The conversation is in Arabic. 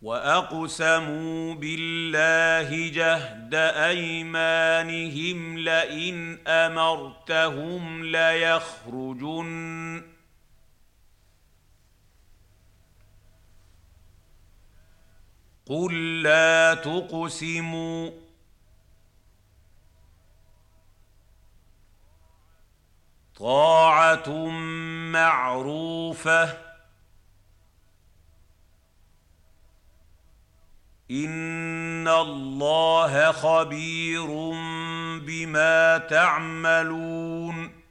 وأقسموا بالله جهد أيمانهم لئن أمرتهم ليخرجن قل لا تقسموا طاعة معروفة إن الله خبير بما تعملون